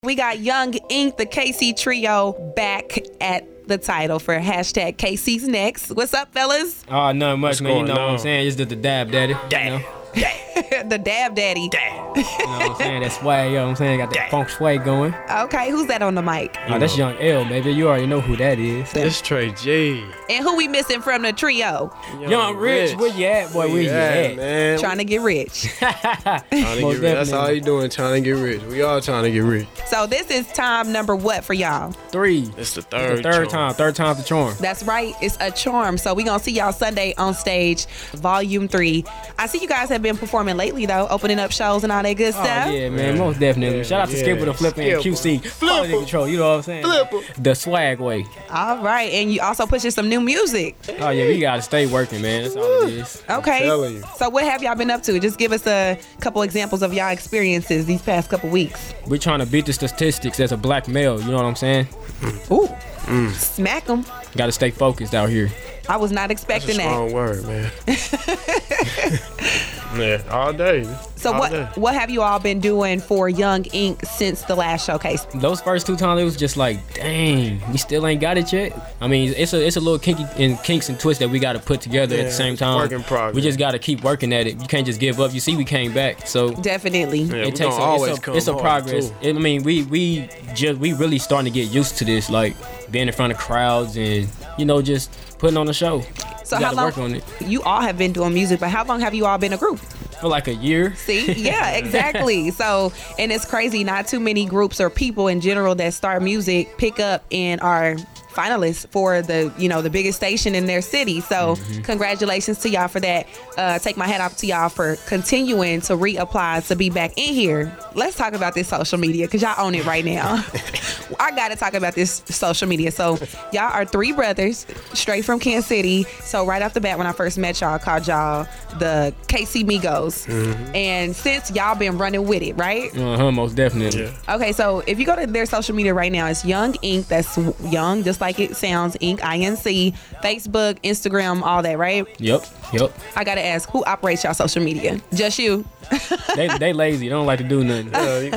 We got Young Ink, the KC Trio, back at the title for hashtag KC's Next. What's up, fellas? Oh, nothing much, man. You know what I'm saying? It's just the dab daddy. Dab. The Dab Daddy. Dab. You know what I'm saying? That swag, you know what I'm saying? Got that funk swag going. Okay, who's that on the mic? Oh, that's Young L, baby. You already know who that is. It's Trey G. And who we missing from the trio? Young Rich, where you at, boy? Where you at? Man. Trying to get rich. Trying to get Most rich. That's definitely. all you doing, trying to get rich. We all trying to get rich. So this is time number what for y'all? 3. It's the It's third the third charm. time. Third time's the charm. That's right. It's a charm. So we gonna see y'all Sunday on stage, Volume 3. I see you guys have been performing lately though, opening up shows and all that good Oh, stuff. yeah, man. Most definitely. Yeah, Shout out to Skipper the Flipper and Skipper. QC. Quality control. You know what I'm saying? Flipper. The swag way. All right, and you also pushing some new music. Oh, yeah. We got to stay working, man. That's all it is. Okay. telling you. So what have y'all been up to? Just give us a couple examples of y'all experiences these past couple weeks. We're trying to beat the statistics as a black male. You know what I'm saying? Ooh. Smack them. Got to stay focused out here. I was not That's a expecting that. strong word, man. Yeah, all day. So all day. what have you all been doing for Young Ink since the last showcase? Those first 2 times, it was just like, dang, we still ain't got it yet. I mean, it's a little kinks and twists that we got to put together at the same time. work in progress. We just got to keep working at it. You can't just give up. You see, we came back, so Definitely. Yeah, we it takes gonna always it's a come hard, progress. too. I mean, we really starting to get used to this, like being in front of crowds and just putting on a show. So You how gotta long? work on it You all have been doing music, but how long have you all been a group? for like a year. See? Yeah, exactly. So, and it's crazy. Not too many groups or people in general that start music pick up and are finalists for the biggest station in their city. So congratulations to y'all for that. Take my hat off to y'all for continuing to reapply to be back in here. Let's talk about this social media because y'all own it right now. I gotta talk about this social media. So y'all are 3 brothers straight from Kansas City. So right off the bat when I first met y'all, I called y'all the KC Migos. And since y'all been running with it, right? Most definitely. Yeah. Okay, so if you go to their social media right now, it's Young Ink. That's Young, just like it sounds, Ink, INC. Facebook, Instagram, all that, right? Yep. I gotta ask, who operates y'all social media? Just you? They lazy. They don't like to do nothing.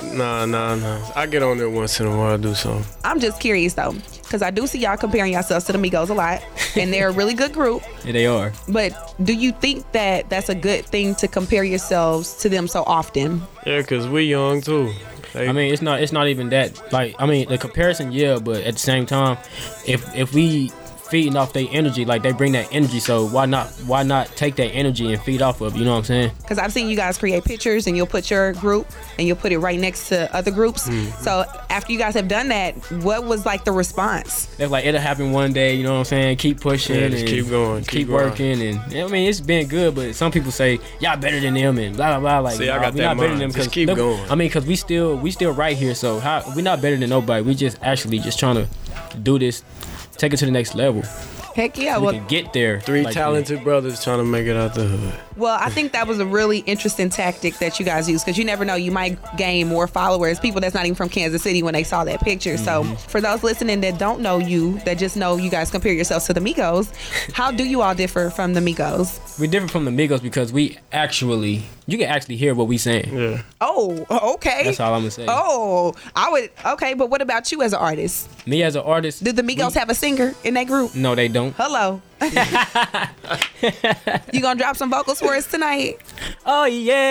Nah. I get on there once in a while, do something. I'm just curious though, because I do see y'all comparing yourselves to the Migos a lot, and they're a really good group. Yeah, they are. But do you think that that's a good thing to compare yourselves to them so often? Yeah, because we young, too. I mean, it's not even that. Like, I mean, the comparison, yeah, but at the same time, if we feeding off their energy, like they bring that energy, so why not take that energy and feed off of it, you know what I'm saying? Because I've seen you guys create pictures and you'll put your group and you'll put it right next to other groups. So after you guys have done that, what was like the response? It's like it'll happen one day, you know what I'm saying? Keep pushing, Yeah, just and keep going, keep keep going. working, and I mean it's been good. But some people say y'all better than them and blah blah blah. Like, See, I nah, got we that not better than mind. them Just 'cause keep them- going. I mean, cause we still right here. So we not better than nobody. We just actually just trying to do this, take it to the next level. Heck yeah. We Well, can get there. 3 like talented brothers trying to make it out the hood. Well, I think that was a really interesting tactic that you guys use because you never know, you might gain more followers, people that's not even from Kansas City when they saw that picture. So for those listening that don't know you, that just know you guys compare yourselves to the Migos, how do you all differ from the Migos? We're different from the Migos because you can actually hear what we saying. Yeah. Oh, okay. That's all I'm gonna say. Oh, okay, but what about you as an artist? Me as an artist, Did the Migos have a singer in that group? no, they don't. Hello. You gonna drop some vocals for us tonight? Oh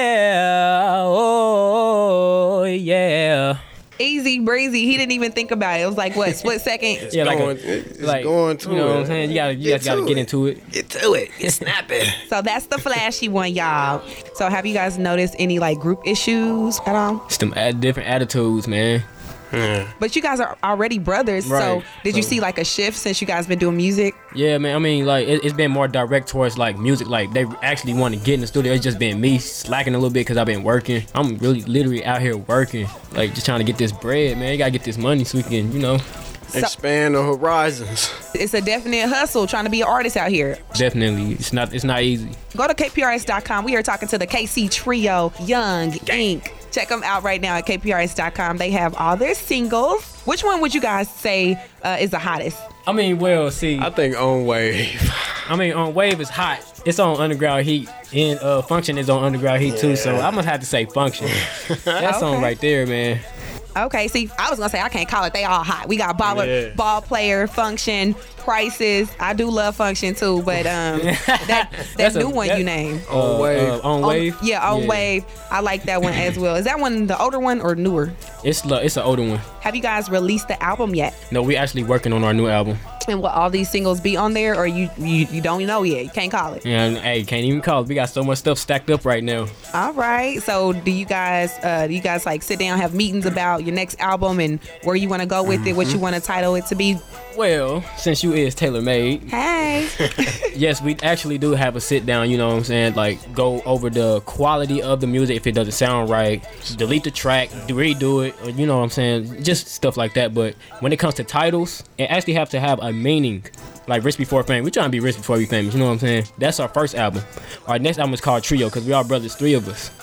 yeah. Easy breezy. He didn't even think about it. It was like what, split second? Yeah, It's like going to you know it. what I'm saying? You guys gotta get into it. Get to it. Get snapping. So that's the flashy one, y'all. So have you guys noticed any like group issues at all? It's them different attitudes, man. Yeah. But you guys are already brothers. So Right. did you So- see like a shift since you guys been doing music? Yeah, man. I mean, like it's been more direct towards like music. Like they actually want to get in the studio. It's just been me slacking a little bit because I've been working. I'm really literally out here working, like just trying to get this bread, man. You gotta get this money so we can, Expand the horizons. It's a definite hustle trying to be an artist out here. definitely. It's not easy. Go to KPRS.com. We are talking to the KC Trio, Young Ink. Check them out right now at KPRS.com. They have all their singles. Which one would you guys say is the hottest? I mean, well, see, I think on wave. on Wave is hot. It's on Underground Heat, and Function is on Underground Heat too. So I must have to say Function. That song Okay. right there, man. Okay, see, I was gonna say I can't call it. They all hot. We got Yeah. ball player, function, prices. I do love function too, but that That's new one you named. On Wave. On Wave. Yeah, on Wave. I like that one as well. Is that one the older one or newer? It's an older one. Have you guys released the album yet? No, we actually working on our new album. And will all these singles be on there, or you don't know yet? You can't call it. Yeah, hey, can't even call it. We got so much stuff stacked up right now. All right. So do you guys like sit down, have meetings about your next album and where you want to go with it, what you want to title it to be? Well, since you is tailor made, Hey. yes, we actually do have a sit down, you know what I'm saying? Like, go over the quality of the music. If it doesn't sound right, delete the track, redo it, or, you know what I'm saying? Just stuff like that. But when it comes to titles, it actually have to have a meaning. Like Rich Before Fame. We're trying to be rich before we famous, you know what I'm saying? That's our first album. Our next album is called Trio, because we are brothers, 3 of us.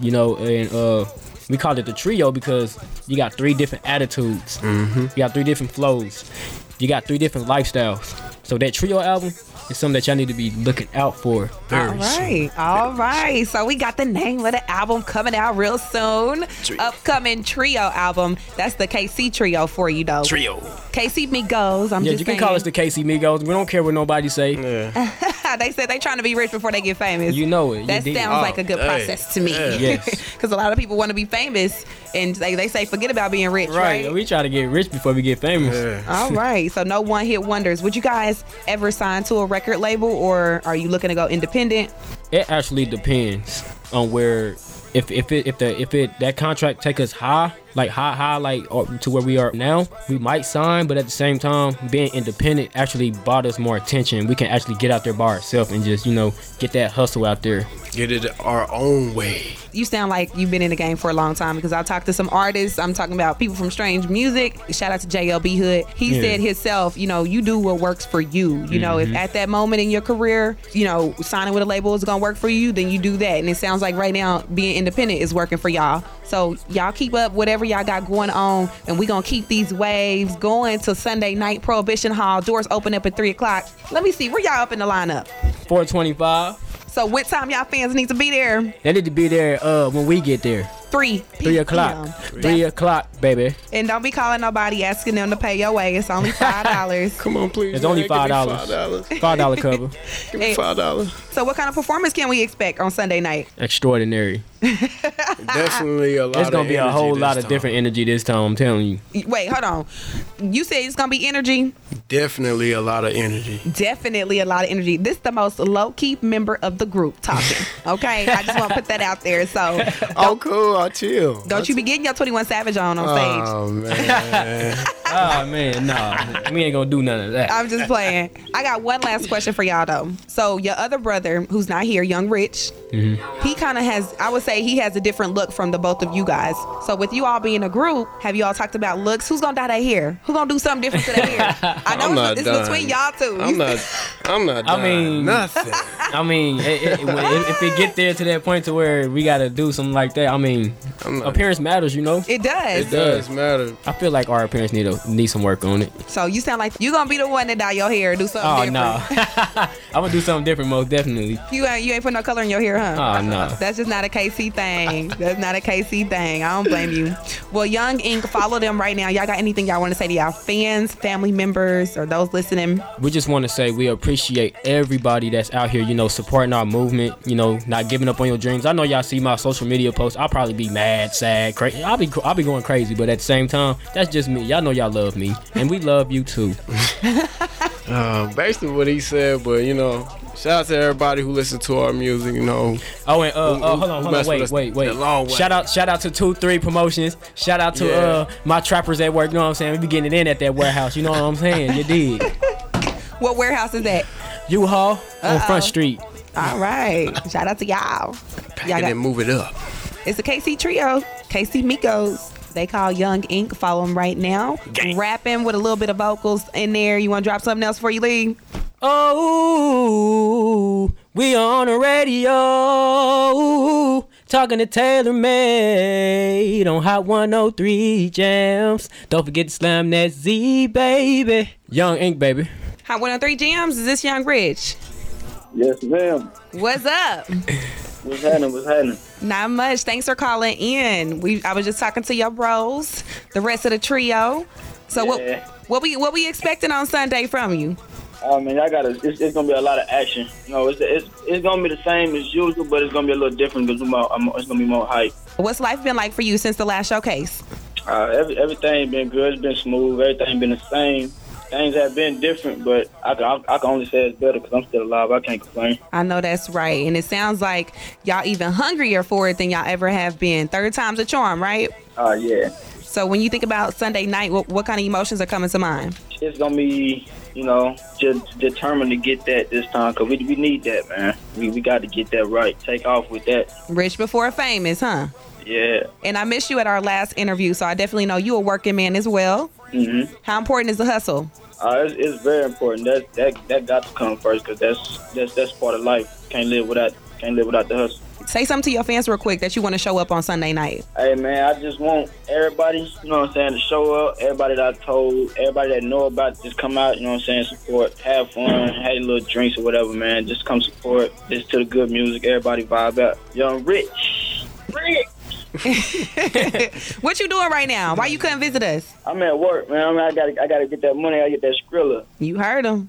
And we called it the Trio because you got 3 different attitudes. Mm-hmm. You got 3 different flows. You got 3 different lifestyles. So that Trio album is something that y'all need to be looking out for. All right. So we got the name of the album coming out real soon. Trio. Upcoming Trio album. That's the KC Trio for you, though. Trio. KC Migos. I'm Yeah, just you can saying. call us the KC Migos. We don't care what nobody say. Yeah. They said they trying to be rich before they get famous. You know it. You That did. sounds like a good hey, process to me. yeah. Yes. Because a lot of people want to be famous, and they say forget about being rich, right? We try to get rich before we get famous. Yeah. All right. So no one-hit wonders. Would you guys ever sign to a record label, or are you looking to go independent? It actually depends on where if that contract take us high or to where we are now, we might sign. But at the same time, being independent actually brought us more attention. We can actually get out there by ourselves and just get that hustle out there. Get it our own way. You sound like you've been in the game for a long time, because I talked to some artists. I'm talking about people from Strange Music. Shout out to JLB Hood. He said himself, you do what works for you. You know, if at that moment in your career, signing with a label is going to work for you, then you do that. And it sounds like right now being independent is working for y'all. So y'all keep up whatever y'all got going on, and we going to keep these waves going till Sunday night. Prohibition Hall. Doors open up at 3 o'clock. Let me see. Where y'all up in the lineup? 425. So what time y'all fans need to be there? They need to be there when we get there. 3 o'clock. 3 o'clock, baby. And don't be calling nobody asking them to pay your way. It's only $5. Come on, please. It's only man. Give me $5. $5. $5 cover. Give me $5. So what kind of performance can we expect on Sunday night? Extraordinary. Definitely a lot. It's gonna of be a energy whole this lot of time. different energy this time. I'm telling you. Wait, hold on. You said it's going to be energy? Definitely a lot of energy. Definitely a lot of energy. This is the most low-key member of the group talking. Okay? I just want to put that out there. So Oh, cool. I'll chill. don't you be getting your 21 Savage on stage. Oh man. Oh man, nah, we ain't gonna do none of that. I'm just playing. I got one last question for y'all, though. So your other brother, who's not here, Young Rich, he kind of has, I would say he has a different look from the both of you guys. So with you all being a group, have you all talked about looks? Who's gonna dye their hair? Who's gonna do something different to their hair? I I'm know not it's done. between y'all two. I'm not. I mean- nothing. I mean, if it get there to that point to where we gotta do something like that, I mean, I'm not. appearance matters, It does. It does matter. I feel like our appearance need some work on it. So you sound like you gonna be the one that dye your hair, do something Oh different. no, I'm gonna do something different, most definitely. You ain't put no color in your hair, huh? Oh no. That's just not a KC thing. That's not a KC thing. I don't blame you. Well, Young Ink, follow them right now. Y'all got anything y'all want to say to y'all fans, family members, or those listening? We just want to say we appreciate everybody that's out here, supporting our movement, not giving up on your dreams. I know y'all see my social media posts. I'll probably be mad, sad, crazy. I'll be going crazy, but at the same time, that's just me. Y'all know y'all love me, and we love you too. Basically what he said, but shout out to everybody who listens to our music. Oh, and hold on, mess with us wait. the long way. Shout out to 2-3 Promotions. Shout out to my trappers at work. You know what I'm saying? We be getting it in at that warehouse. You know what I'm saying? You dig? What warehouse is that? U-Haul on Front Street. All right. Shout out to y'all. Pack it and move it up. It's the KC Trio, KC Migos. They call Young Ink. Follow them right now. Gang. Rapping with a little bit of vocals in there. You want to drop something else before you leave? Oh, we on the radio, talking to Taylor Made on Hot 103 Jams. Don't forget to slam that Z, baby. Young Ink, baby. Hot 103 Jams. Is this Young Rich? Yes, ma'am. What's up? What's happening? What's happening? Not much. Thanks for calling in. I was just talking to your bros, the rest of the trio. So Yeah. what we expecting on Sunday from you? Oh man, it's gonna be a lot of action. You know, it's gonna be the same as usual, but it's gonna be a little different because it's gonna be more hype. What's life been like for you since the last showcase? Everything been good. It's been smooth. Everything been the same. Things have been different, but I can only say it's better because I'm still alive. I can't complain. I know that's right. And it sounds like y'all even hungrier for it than y'all ever have been. Third time's a charm, right? Yeah. So when you think about Sunday night, what kind of emotions are coming to mind? It's going to be, just determined to get that this time because we need that, man. We got to get that right. Take off with that. Rich before famous, huh? Yeah. And I missed you at our last interview, so I definitely know you a working man as well. Mm-hmm. How important is the hustle? It's very important. That got to come first because that's part of life. Can't live without the hustle. Say something to your fans real quick that you want to show up on Sunday night. Hey man, I just want everybody, to show up. Everybody that I told, everybody that know about it, just come out, support, have fun, have a little drinks or whatever, man. Just come support, listen to the good music, everybody vibe out. Young Rich. What you doing right now? Why you couldn't visit us? I'm at work, man. I gotta get that money. I gotta get that Skrilla. You heard him.